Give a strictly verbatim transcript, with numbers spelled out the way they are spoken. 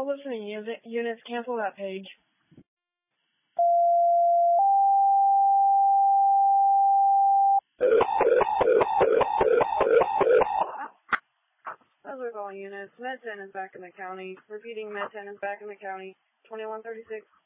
all listening units, cancel that page. Those are all units. Med ten is back in the county. Repeating, Med ten is back in the county. twenty-one thirty-six.